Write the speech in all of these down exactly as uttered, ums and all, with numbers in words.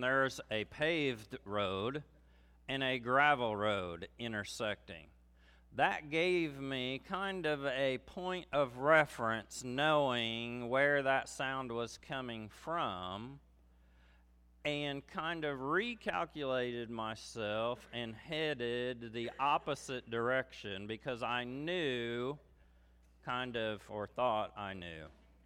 there's a paved road and a gravel road intersecting. That gave me kind of a point of reference, knowing where that sound was coming from, and kind of recalculated myself and headed the opposite direction because I knew, kind of, or thought I knew.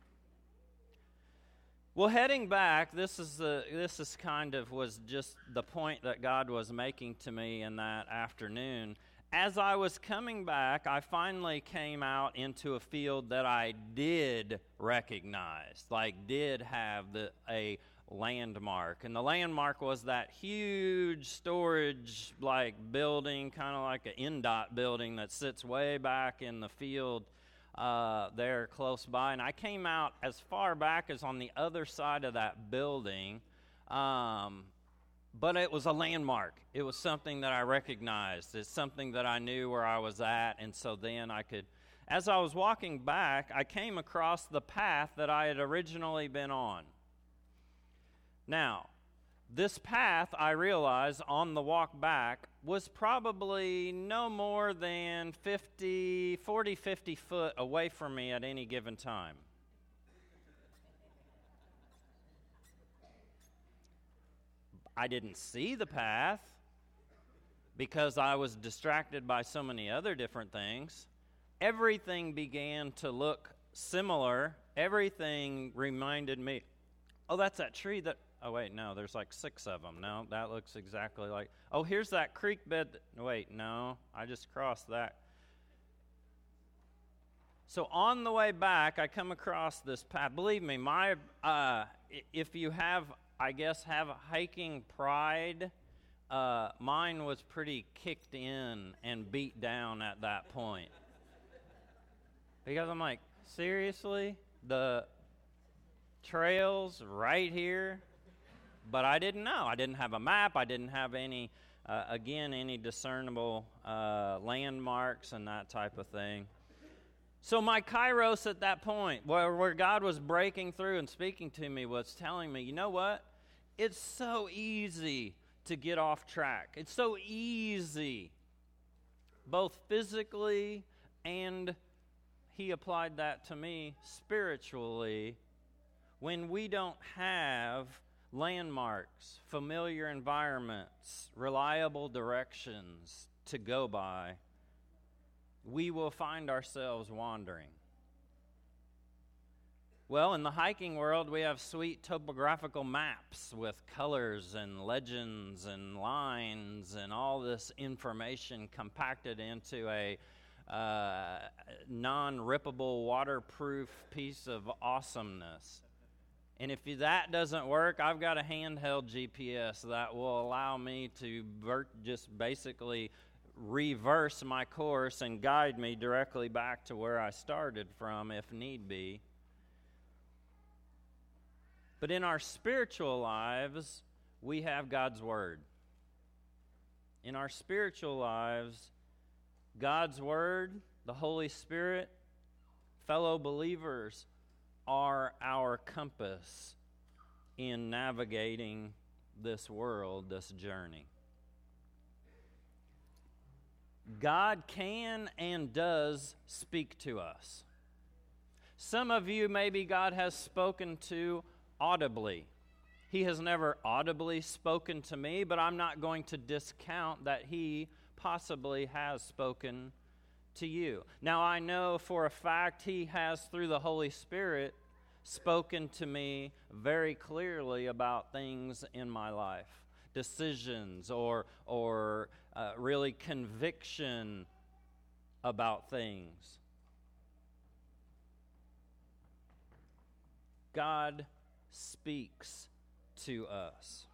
Well, heading back, this is the this is kind of was just the point that God was making to me in that afternoon. As I was coming back, I finally came out into a field that I did recognize, like did have the a landmark. And the landmark was that huge storage like building, kind of like an N D O T building that sits way back in the field uh, there close by. And I came out as far back as on the other side of that building. Um, But it was a landmark. It was something that I recognized. It's something that I knew where I was at. And so then I could, as I was walking back, I came across the path that I had originally been on. Now, this path, I realized on the walk back, was probably no more than fifty, forty, fifty foot away from me at any given time. I didn't see the path because I was distracted by so many other different things. Everything began to look similar. Everything reminded me, oh, that's that tree that, oh, wait, no, there's like six of them. No, that looks exactly like, oh, here's that creek bed. That, wait, no, I just crossed that. So on the way back, I come across this path. Believe me, my uh, if you have, I guess, have hiking pride, uh, mine was pretty kicked in and beat down at that point. Because I'm like, seriously? The trail's right here? But I didn't know. I didn't have a map. I didn't have any, uh, again, any discernible uh, landmarks and that type of thing. So my kairos at that point, where, where God was breaking through and speaking to me, was telling me, you know what? It's so easy to get off track. It's so easy, both physically and, he applied that to me, spiritually, when we don't have landmarks, familiar environments, reliable directions to go by, we will find ourselves wandering. Well, in the hiking world, we have sweet topographical maps with colors and legends and lines and all this information compacted into a uh, non-rippable, waterproof piece of awesomeness. And if that doesn't work, I've got a handheld G P S that will allow me to ver- just basically reverse my course and guide me directly back to where I started from if need be. But in our spiritual lives, we have God's Word. In our spiritual lives, God's Word, the Holy Spirit, fellow believers are our compass in navigating this world, this journey. God can and does speak to us. Some of you, maybe God has spoken to audibly. He has never audibly spoken to me, but I'm not going to discount that He possibly has spoken to you. Now, I know for a fact He has, through the Holy Spirit, spoken to me very clearly about things in my life. Decisions or or uh, really conviction about things. God speaks to us.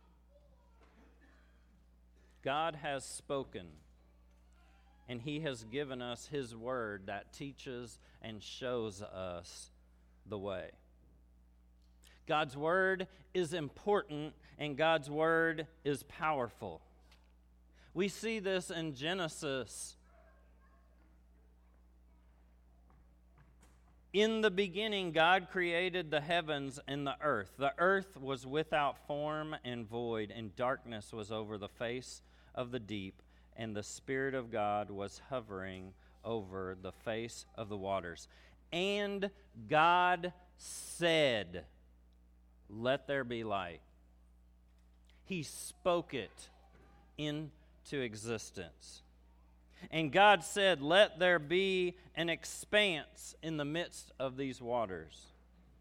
God has spoken, and He has given us His Word that teaches and shows us the way. God's Word is important, and God's Word is powerful. We see this in Genesis. In the beginning, God created the heavens and the earth. The earth was without form and void, and darkness was over the face of the deep, and the Spirit of God was hovering over the face of the waters. And God said, "Let there be light." He spoke it into existence. And God said, "Let there be an expanse in the midst of these waters."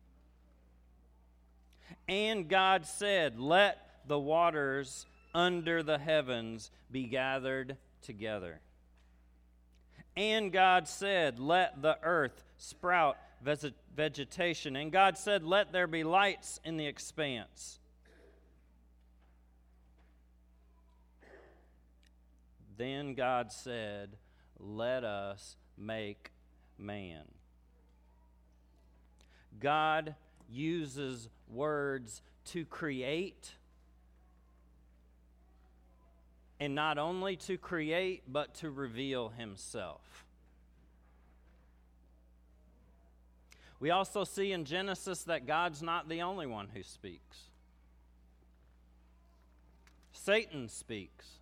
And God said, "Let the waters under the heavens be gathered together." And God said, "Let the earth sprout vegetation." And God said, "Let there be lights in the expanse." Then God said, "Let us make man." God uses words to create, and not only to create, but to reveal himself. We also see in Genesis that God's not the only one who speaks. Satan speaks.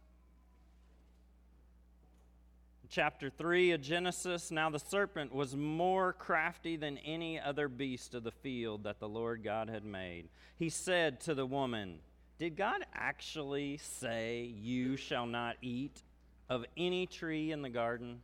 Chapter three of Genesis, "Now the serpent was more crafty than any other beast of the field that the Lord God had made. He said to the woman," did God actually say, "You shall not eat of any tree in the garden"?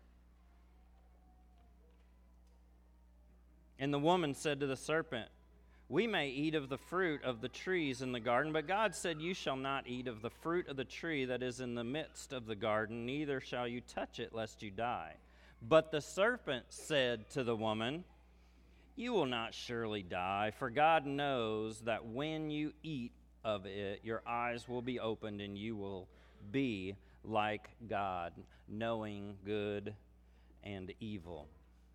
And the woman said to the serpent, "We may eat of the fruit of the trees in the garden, but God said, 'You shall not eat of the fruit of the tree that is in the midst of the garden, neither shall you touch it, lest you die.' But the serpent said to the woman, 'You will not surely die, for God knows that when you eat of it, your eyes will be opened, and you will be like God, knowing good and evil.'"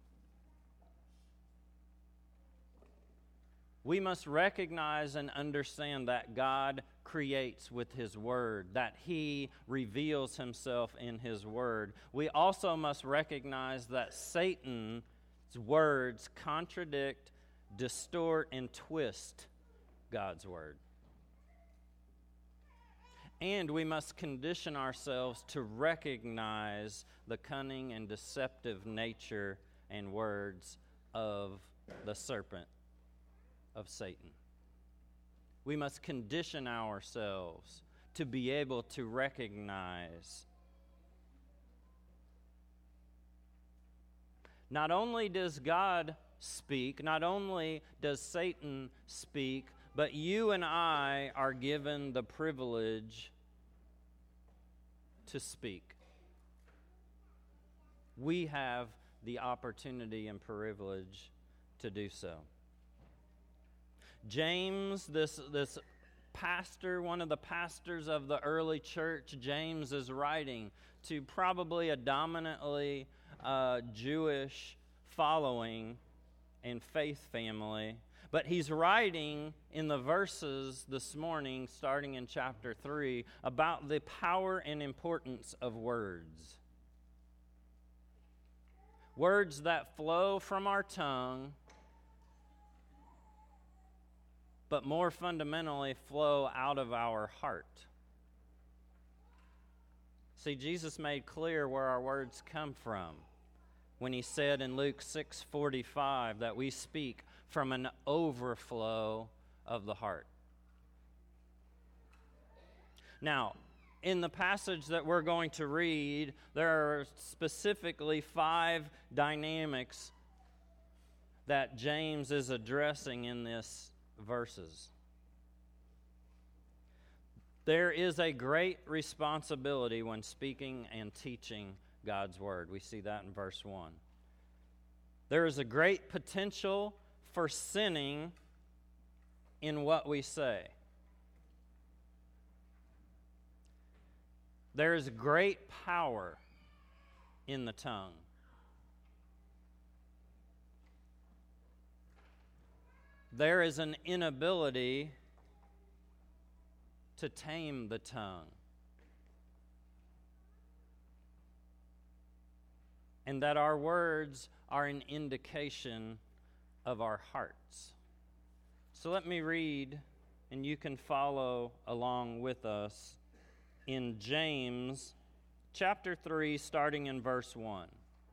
We must recognize and understand that God creates with His Word, that He reveals Himself in His Word. We also must recognize that Satan's words contradict, distort, and twist God's Word. And we must condition ourselves to recognize the cunning and deceptive nature and words of the serpent, of Satan. We must condition ourselves to be able to recognize not only does God speak, not only does Satan speak, but you and I are given the privilege to speak. We have the opportunity and privilege to do so. James, this, this pastor, one of the pastors of the early church, James is writing to probably a dominantly uh, Jewish following and faith family. But he's writing in the verses this morning, starting in chapter three, about the power and importance of words. Words that flow from our tongue, but more fundamentally flow out of our heart. See, Jesus made clear where our words come from when he said in Luke six forty-five that we speak from an overflow of the heart. Now, in the passage that we're going to read, there are specifically five dynamics that James is addressing in this verses. There is a great responsibility when speaking and teaching God's Word. We see that in verse one. There is a great potential for sinning in what we say. There is great power in the tongue. There is an inability to tame the tongue. And that our words are an indication of our hearts. So let me read, and you can follow along with us in James chapter three, starting in verse one.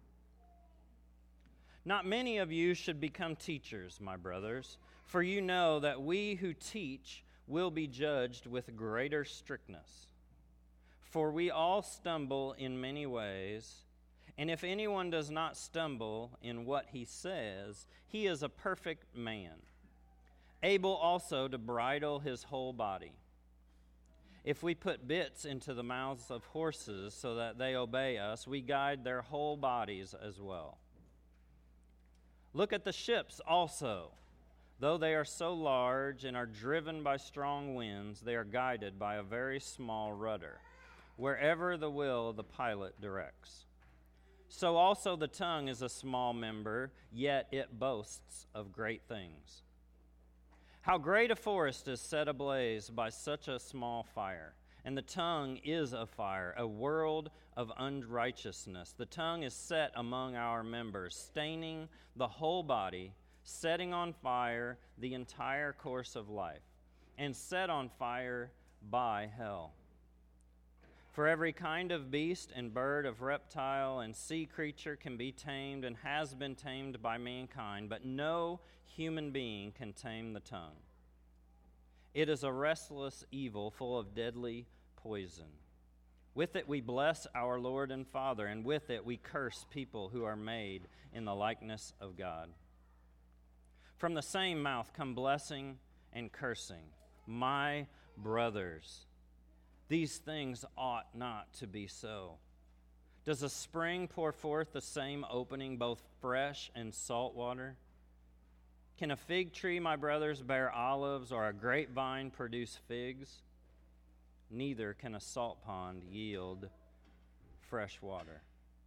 Not many of you should become teachers, my brothers, for you know that we who teach will be judged with greater strictness. For we all stumble in many ways, and if anyone does not stumble in what he says, he is a perfect man, able also to bridle his whole body. If we put bits into the mouths of horses so that they obey us, we guide their whole bodies as well. Look at the ships also. Though they are so large and are driven by strong winds, they are guided by a very small rudder, wherever the will of the pilot directs. So also the tongue is a small member, yet it boasts of great things. How great a forest is set ablaze by such a small fire. And the tongue is a fire, a world of unrighteousness. The tongue is set among our members, staining the whole body, setting on fire the entire course of life, and set on fire by hell. For every kind of beast and bird, of reptile and sea creature can be tamed and has been tamed by mankind, but no human being can tame the tongue. It is a restless evil full of deadly poison. With it we bless our Lord and Father, and with it we curse people who are made in the likeness of God. From the same mouth come blessing and cursing. My brothers, these things ought not to be so. Does a spring pour forth the same opening, both fresh and salt water? Can a fig tree, my brothers, bear olives, or a grapevine produce figs? Neither can a salt pond yield fresh water.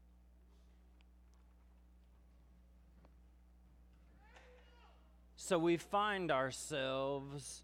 So we find ourselves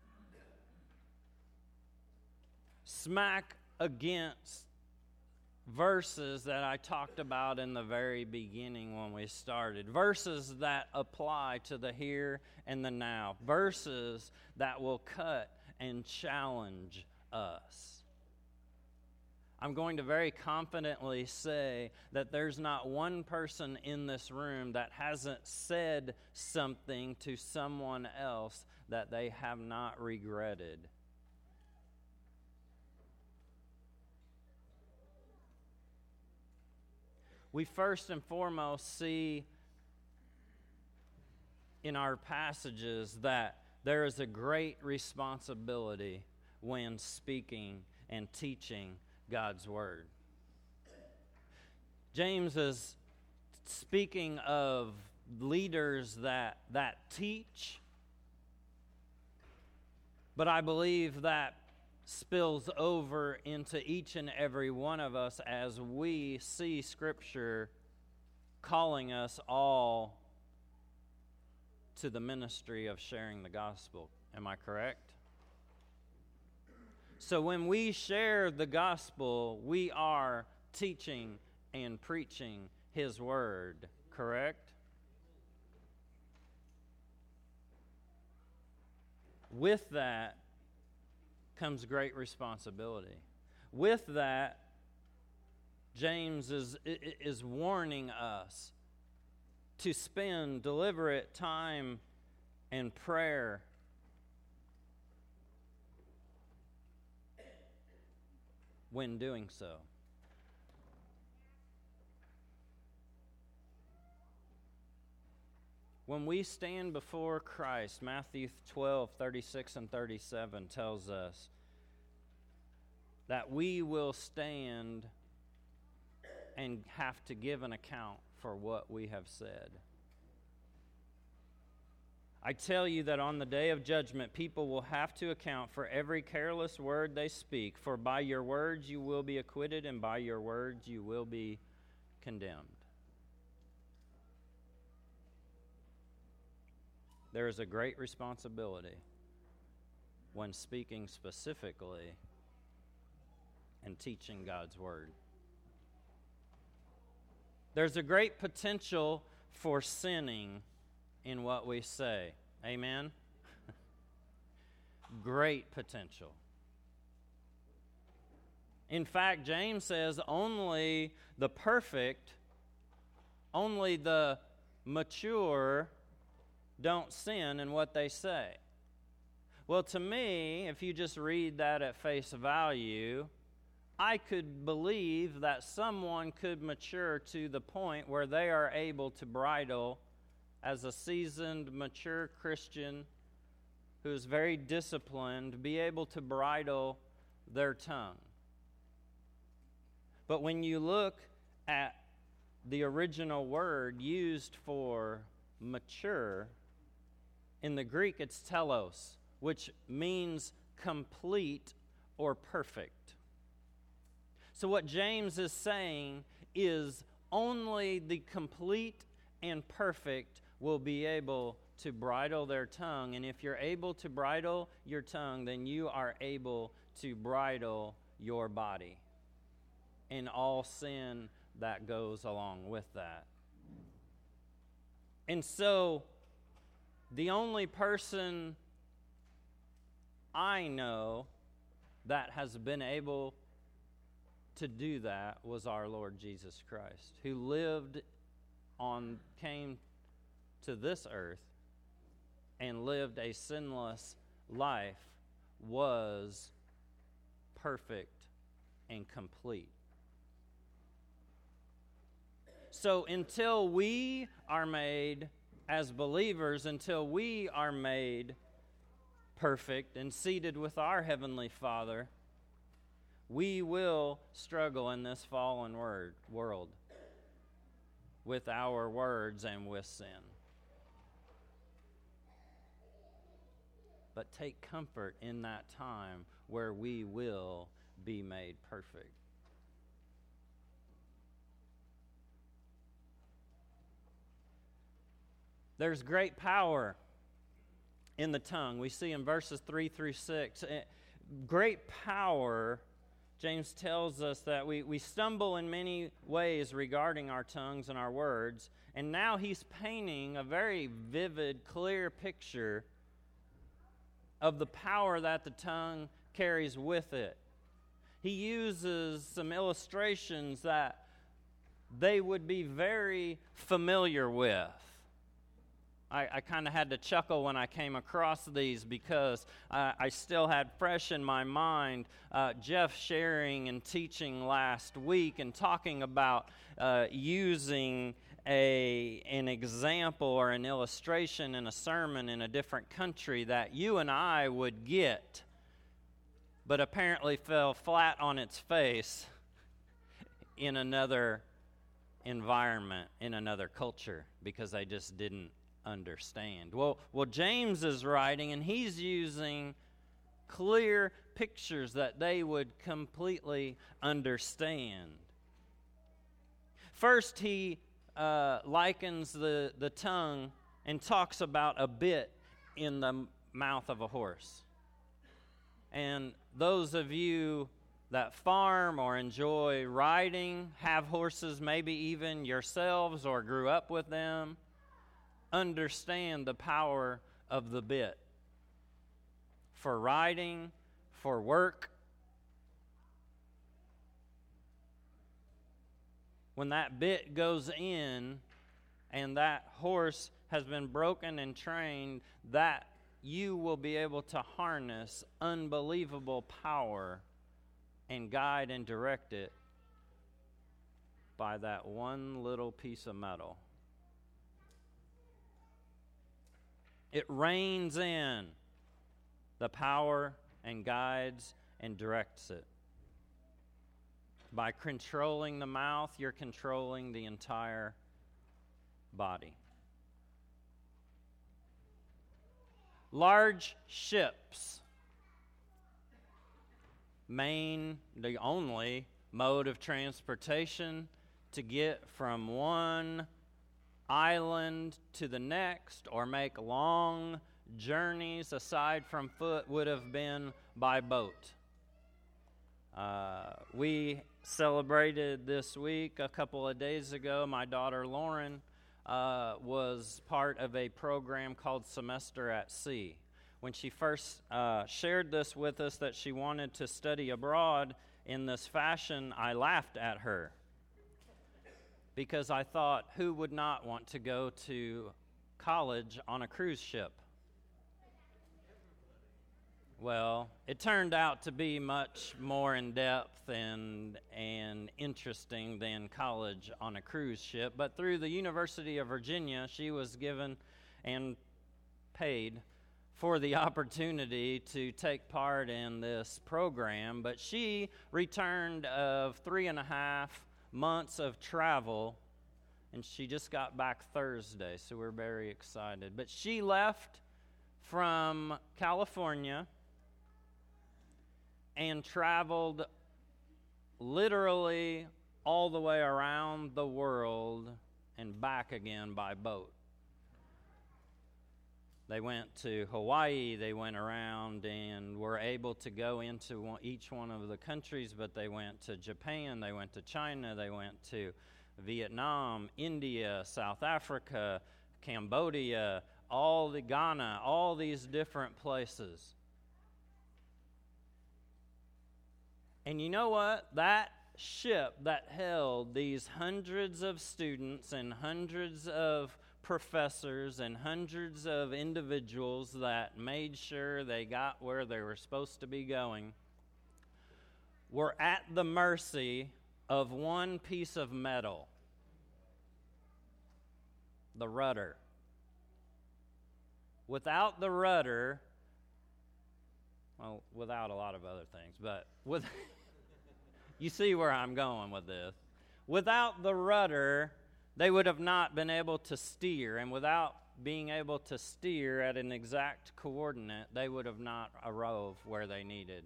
smack against verses that I talked about in the very beginning when we started. Verses that apply to the here and the now. Verses that will cut and challenge us. I'm going to very confidently say that there's not one person in this room that hasn't said something to someone else that they have not regretted. We first and foremost see in our passages that there is a great responsibility when speaking and teaching God's Word. James is speaking of leaders that, that teach, but I believe that spills over into each and every one of us as we see Scripture calling us all to the ministry of sharing the gospel. Am I correct? So when we share the gospel, we are teaching and preaching His word, correct? With that comes great responsibility. With that, James is, is warning us to spend deliberate time and prayer when doing so. When we stand before Christ, Matthew twelve, thirty-six and thirty-seven tells us that we will stand and have to give an account for what we have said. I tell you that on the day of judgment, people will have to account for every careless word they speak, for by your words you will be acquitted, and by your words you will be condemned. There is a great responsibility when speaking specifically and teaching God's word. There's a great potential for sinning in what we say. Amen? Great potential. In fact, James says only the perfect, only the mature don't sin in what they say. Well, to me, if you just read that at face value, I could believe that someone could mature to the point where they are able to bridle as a seasoned, mature Christian who is very disciplined, be able to bridle their tongue. But when you look at the original word used for mature, in the Greek it's telos, which means complete or perfect. So what James is saying is only the complete and perfect will be able to bridle their tongue. And if you're able to bridle your tongue, then you are able to bridle your body and all sin that goes along with that. And so, the only person I know that has been able to do that was our Lord Jesus Christ, who lived on, came to this earth and lived a sinless life, was perfect and complete. So until we are made as believers, until we are made perfect and seated with our Heavenly Father, we will struggle in this fallen word, world with our words and with sin. But take comfort in that time where we will be made perfect. There's great power in the tongue. We see in verses three through six. Great power, James tells us that we, we stumble in many ways regarding our tongues and our words. And now he's painting a very vivid, clear picture of the power that the tongue carries with it. He uses some illustrations that they would be very familiar with. I, I kind of had to chuckle when I came across these because uh, I still had fresh in my mind uh, Jeff sharing and teaching last week and talking about uh, using a an example or an illustration in a sermon in a different country that you and I would get, but apparently fell flat on its face in another environment, in another culture, because they just didn't understand. Well, well, James is writing, and he's using clear pictures that they would completely understand. First, he uh, likens the, the tongue and talks about a bit in the mouth of a horse. And those of you that farm or enjoy riding, have horses, maybe even yourselves or grew up with them, understand the power of the bit for riding, for work. When that bit goes in and that horse has been broken and trained, that you will be able to harness unbelievable power and guide and direct it by that one little piece of metal. It reins in the power and guides and directs it. By controlling the mouth, you're controlling the entire body. Large ships, main, the only mode of transportation to get from one island to the next or make long journeys aside from foot would have been by boat. Uh, we celebrated this week, a couple of days ago, my daughter Lauren, uh, was part of a program called Semester at Sea. When she first uh, shared this with us, that she wanted to study abroad in this fashion, I laughed at her because I thought, who would not want to go to college on a cruise ship? Well, it turned out to be much more in-depth and and interesting than college on a cruise ship. But through the University of Virginia, she was given and paid for the opportunity to take part in this program. But she returned of three and a half months of travel, and she just got back Thursday, so we're very excited. But she left from California and traveled literally all the way around the world and back again by boat. They went to Hawaii, they went around and were able to go into one, each one of the countries, but they went to Japan, they went to China, they went to Vietnam, India, South Africa, Cambodia, all the Ghana, all these different places. And you know what? That ship that held these hundreds of students and hundreds of professors and hundreds of individuals that made sure they got where they were supposed to be going were at the mercy of one piece of metal, the rudder. Without the rudder, well, without a lot of other things, but with you see where I'm going with this. Without the rudder, they would have not been able to steer, and without being able to steer at an exact coordinate, they would have not arrived where they needed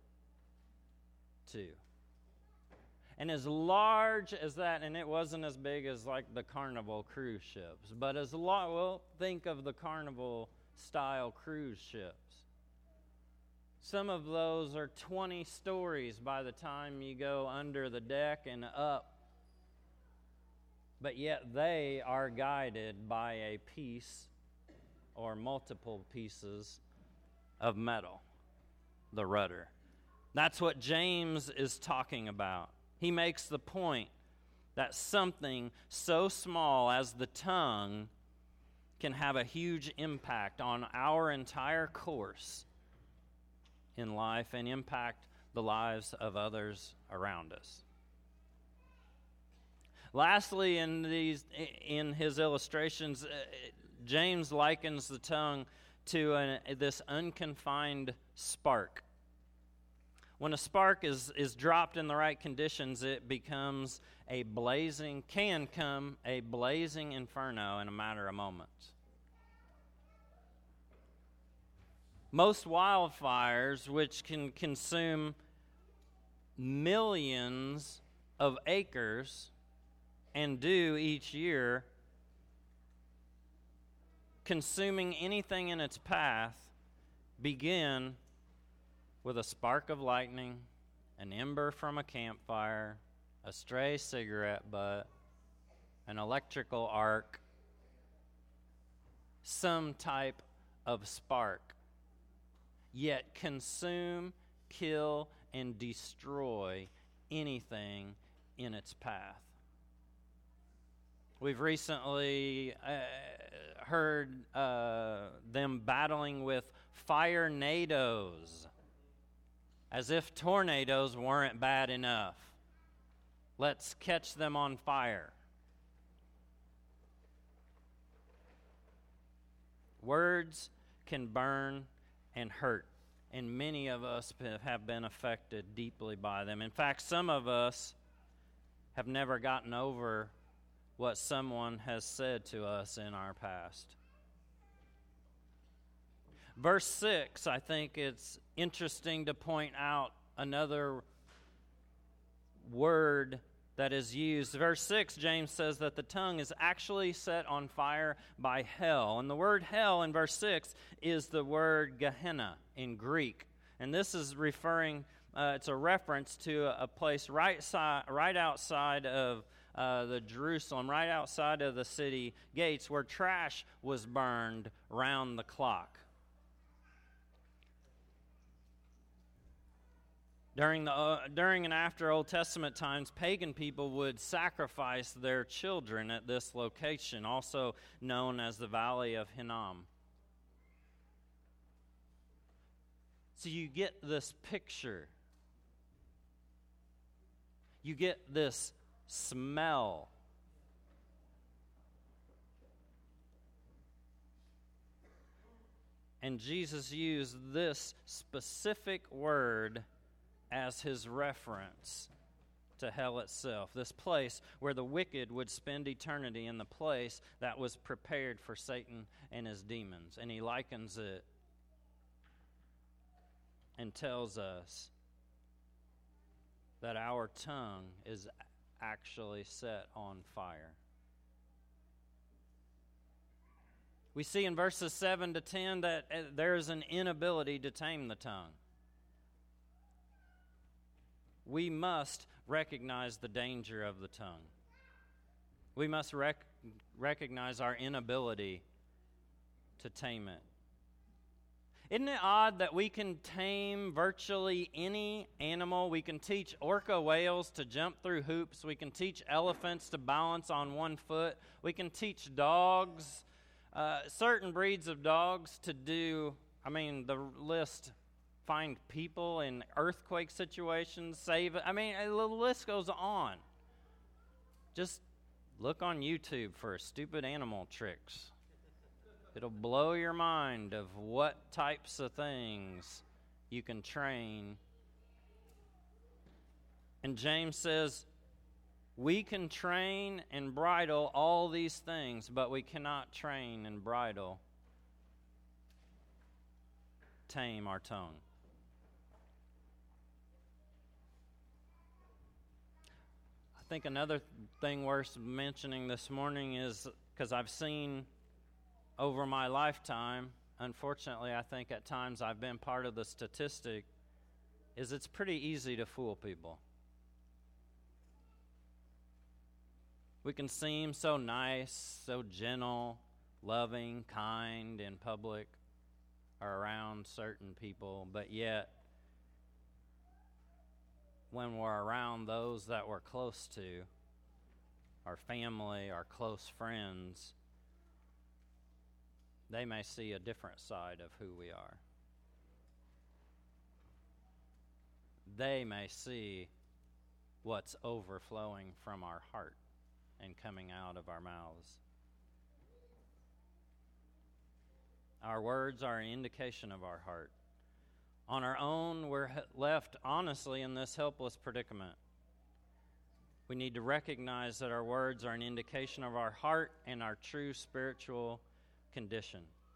to. And as large as that, and it wasn't as big as like the Carnival cruise ships, but as large, well, think of the Carnival-style cruise ships. Some of those are twenty stories by the time you go under the deck and up. But yet they are guided by a piece or multiple pieces of metal, the rudder. That's what James is talking about. He makes the point that something so small as the tongue can have a huge impact on our entire course in life and impact the lives of others around us. Lastly, in these, in his illustrations, uh, James likens the tongue to an, this unconfined spark. When a spark is, is dropped in the right conditions, it becomes a blazing, can come a blazing inferno in a matter of moments. Most wildfires, which can consume millions of acres, and do each year, consuming anything in its path, begin with a spark of lightning, an ember from a campfire, a stray cigarette butt, an electrical arc, some type of spark. Yet consume, kill, and destroy anything in its path. We've recently uh, heard uh, them battling with fire-nados, as if tornadoes weren't bad enough. Let's catch them on fire. Words can burn and hurt, and many of us have been affected deeply by them. In fact, some of us have never gotten over what someone has said to us in our past. Verse six, I think it's interesting to point out another word that is used. Verse six, James says that the tongue is actually set on fire by hell. And the word hell in verse six is the word Gehenna in Greek. And this is referring, uh, it's a reference to a, a place right, si- right outside of uh, the Jerusalem, right outside of the city gates, where trash was burned round the clock. During, the, uh, during and after Old Testament times, pagan people would sacrifice their children at this location, also known as the Valley of Hinnom. So you get this picture. You get this smell. And Jesus used this specific word as his reference to hell itself, this place where the wicked would spend eternity, in the place that was prepared for Satan and his demons. And he likens it and tells us that our tongue is actually set on fire. We see in verses seven to ten that there is an inability to tame the tongue. We must recognize the danger of the tongue. We must rec- recognize our inability to tame it. Isn't it odd that we can tame virtually any animal? We can teach orca whales to jump through hoops. We can teach elephants to balance on one foot. We can teach dogs, uh, certain breeds of dogs to do, I mean, the list, find people in earthquake situations, save, I mean, the list goes on. Just look on YouTube for stupid animal tricks. It'll blow your mind of what types of things you can train. And James says, we can train and bridle all these things, but we cannot train and bridle, tame our tongue. I think another thing worth mentioning this morning is, because I've seen over my lifetime, unfortunately, I think at times I've been part of the statistic, is it's pretty easy to fool people. We can seem so nice, so gentle, loving, kind in public or around certain people, but yet when we're around those that we're close to, our family, our close friends, they may see a different side of who we are. They may see what's overflowing from our heart and coming out of our mouths. Our words are an indication of our heart. On our own, we're left, honestly, in this helpless predicament. We need to recognize that our words are an indication of our heart and our true spiritual condition.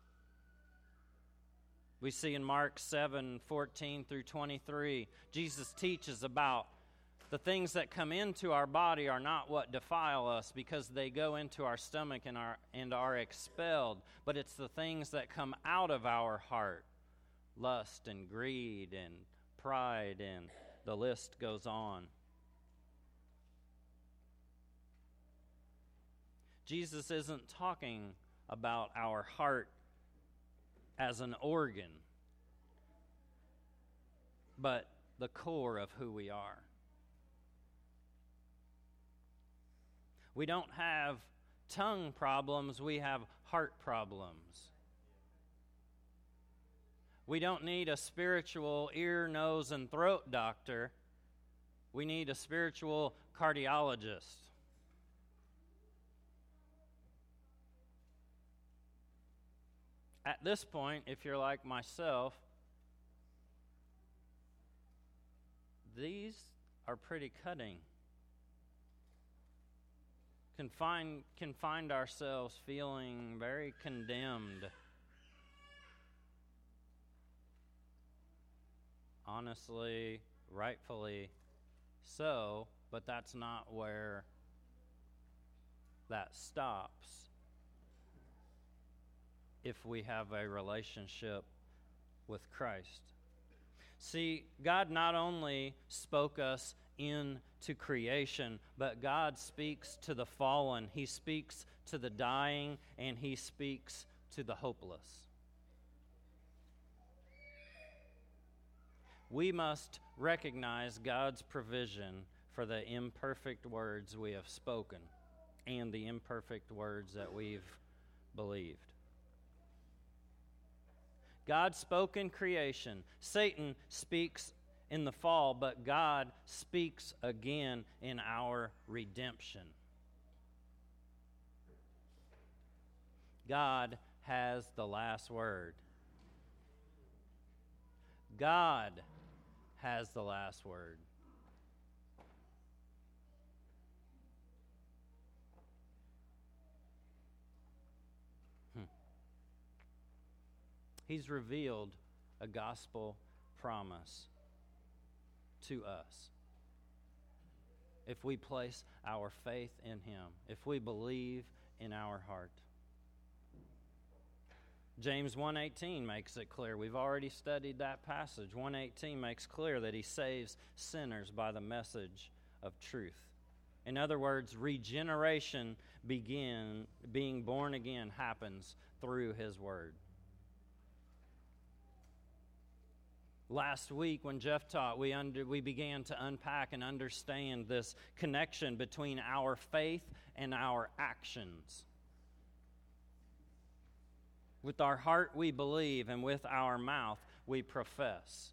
We see in Mark seven, fourteen through twenty-three, Jesus teaches about the things that come into our body are not what defile us, because they go into our stomach and are, and are expelled, but it's the things that come out of our heart. Lust and greed and pride, and the list goes on. Jesus isn't talking about our heart as an organ, but the core of who we are. We don't have tongue problems, we have heart problems. We don't need a spiritual ear, nose, and throat doctor. We need a spiritual cardiologist. At this point, if you're like myself, these are pretty cutting. Can find, can find ourselves feeling very condemned. Honestly, rightfully so, but that's not where that stops if we have a relationship with Christ. See, God not only spoke us into creation, but God speaks to the fallen. He speaks to the dying, and He speaks to the hopeless. We must recognize God's provision for the imperfect words we have spoken and the imperfect words that we've believed. God spoke in creation. Satan speaks in the fall, but God speaks again in our redemption. God has the last word. God has the last word. Hmm. He's revealed a gospel promise to us. If we place our faith in Him, if we believe in our heart. James one eighteen makes it clear. We've already studied that passage. one eighteen makes clear that He saves sinners by the message of truth. In other words, regeneration, begin, being born again, happens through His Word. Last week when Jeff taught, we, under, we began to unpack and understand this connection between our faith and our actions. With our heart we believe, and with our mouth we profess.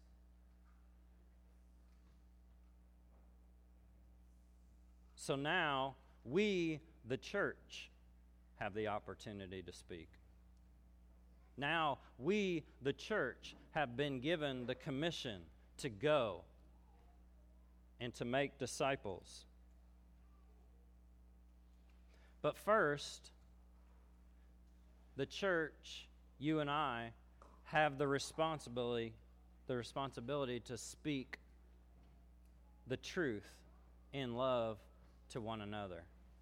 So now we, the church, have the opportunity to speak. Now we, the church, have been given the commission to go and to make disciples. But first, the church, you and I, have the responsibility, the responsibility to speak the truth in love to one another.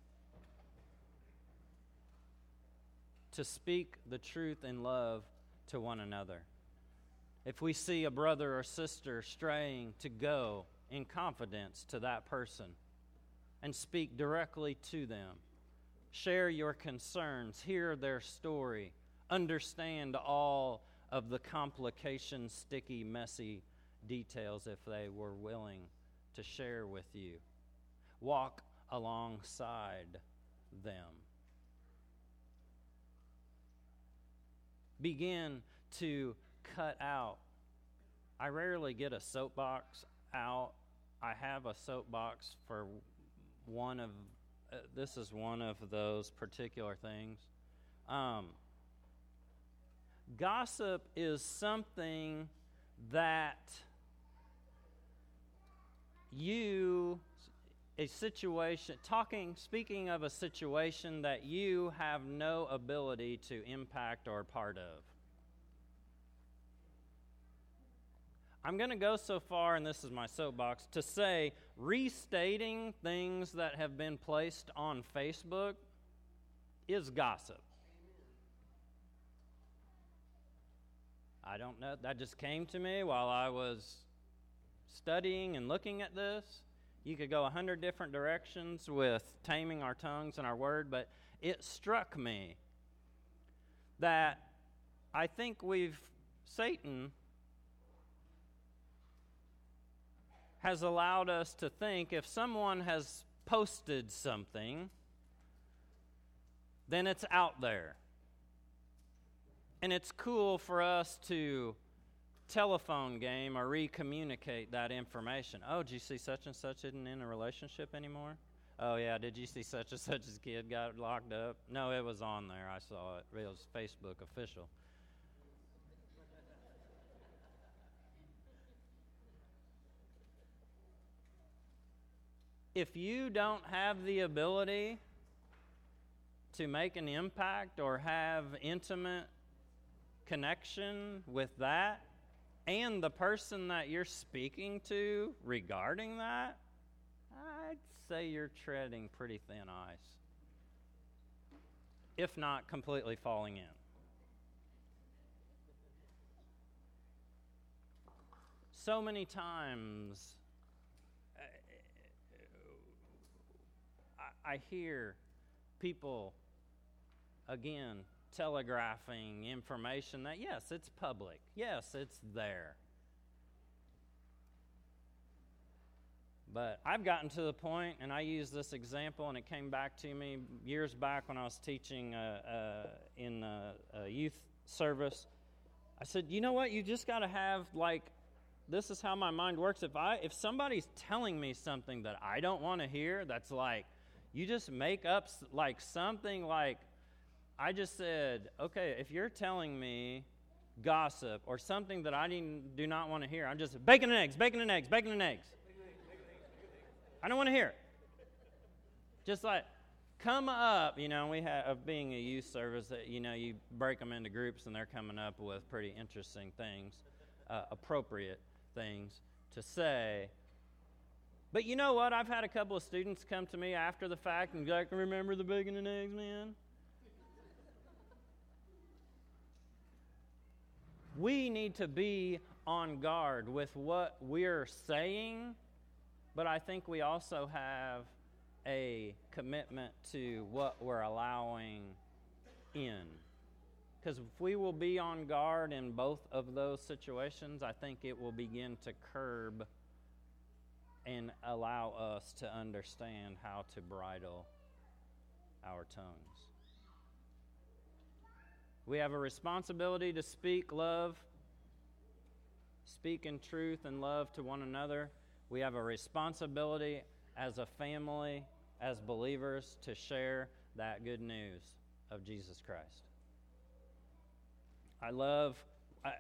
To speak the truth in love to one another. If we see a brother or sister straying, to go in confidence to that person and speak directly to them. Share your concerns, hear their story, understand all of the complications, sticky, messy details if they were willing to share with you. Walk alongside them. Begin to cut out. I rarely get a soapbox out. I have a soapbox for one of Uh, this is one of those particular things. Um, gossip is something that you, a situation, talking, speaking of a situation that you have no ability to impact or part of. I'm going to go so far, and this is my soapbox, to say restating things that have been placed on Facebook is gossip. I don't know. That just came to me while I was studying and looking at this. You could go a hundred different directions with taming our tongues and our word, but it struck me that I think we've, Satan has allowed us to think if someone has posted something, then it's out there. And it's cool for us to telephone game or re-communicate that information. Oh, did you see such and such isn't in a relationship anymore? Oh, yeah, did you see such and such's kid got locked up? No, it was on there. I saw it. It was Facebook official. If you don't have the ability to make an impact or have intimate connection with that and the person that you're speaking to regarding that, I'd say you're treading pretty thin ice, if not completely falling in. so many times I, I hear people, again, telegraphing information that, yes, it's public. Yes, it's there. But I've gotten to the point, and I use this example, and it came back to me years back when I was teaching uh, uh, in a, a youth service. I said, you know what? You just got to have, like, this is how my mind works. If I if somebody's telling me something that I don't want to hear, that's like, you just make up, like, something like, I just said, okay, if you're telling me gossip or something that I do not want to hear, I'm just bacon and eggs, bacon and eggs, bacon and eggs. I don't want to hear it. Just like, come up, you know, we have, of being a youth service, that, you know, you break them into groups and they're coming up with pretty interesting things, uh, appropriate things to say. But you know what? I've had a couple of students come to me after the fact and be like, remember the bacon and eggs, man? We need to be on guard with what we're saying, but I think we also have a commitment to what we're allowing in. Because if we will be on guard in both of those situations, I think it will begin to curb and allow us to understand how to bridle our tongues. We have a responsibility to speak love, speak in truth and love to one another. We have a responsibility as a family, as believers, to share that good news of Jesus Christ. I love I,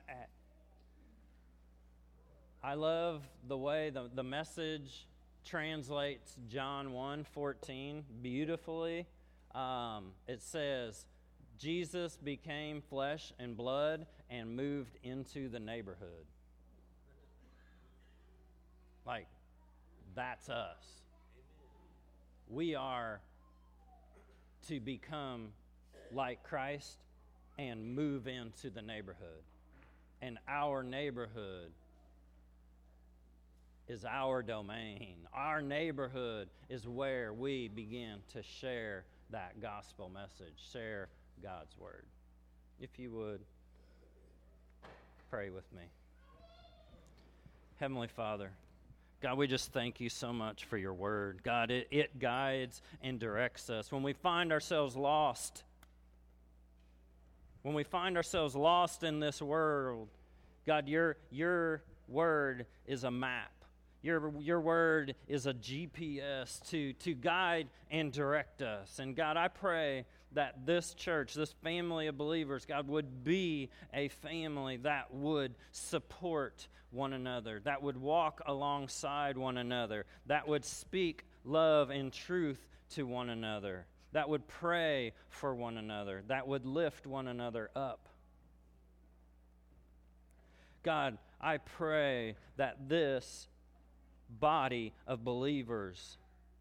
I love the way the, the Message translates John one fourteen beautifully. Um, it says, Jesus became flesh and blood and moved into the neighborhood. Like, that's us. We are to become like Christ and move into the neighborhood. And our neighborhood is our domain. Our neighborhood is where we begin to share that gospel message, share God's word. If you would, pray with me. Heavenly Father, God, we just thank you so much for your word. God, it, it guides and directs us. When we find ourselves lost, when we find ourselves lost in this world, God, your, your word is a map. Your, your word is a G P S to, to guide and direct us. And God, I pray that this church, this family of believers, God, would be a family that would support one another, that would walk alongside one another, that would speak love and truth to one another, that would pray for one another, that would lift one another up. God, I pray that this body of believers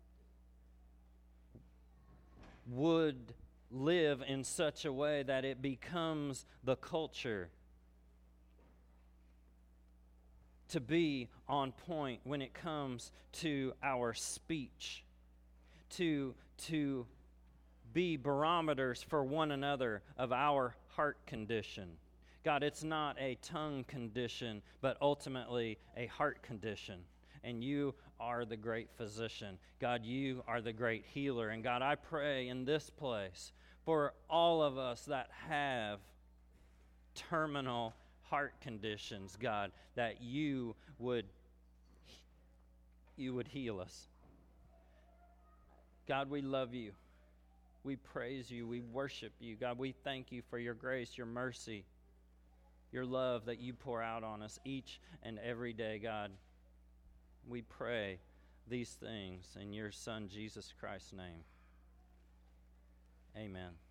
would live in such a way that it becomes the culture to be on point when it comes to our speech, to, to be barometers for one another of our heart condition. God, it's not a tongue condition, but ultimately a heart condition. And you are the great physician. God, you are the great healer. And God, I pray in this place for all of us that have terminal heart conditions, God, that you would you would heal us. God, we love you. We praise you. We worship you. God, we thank you for your grace, your mercy, your love that you pour out on us each and every day, God. We pray these things in your Son, Jesus Christ's name. Amen.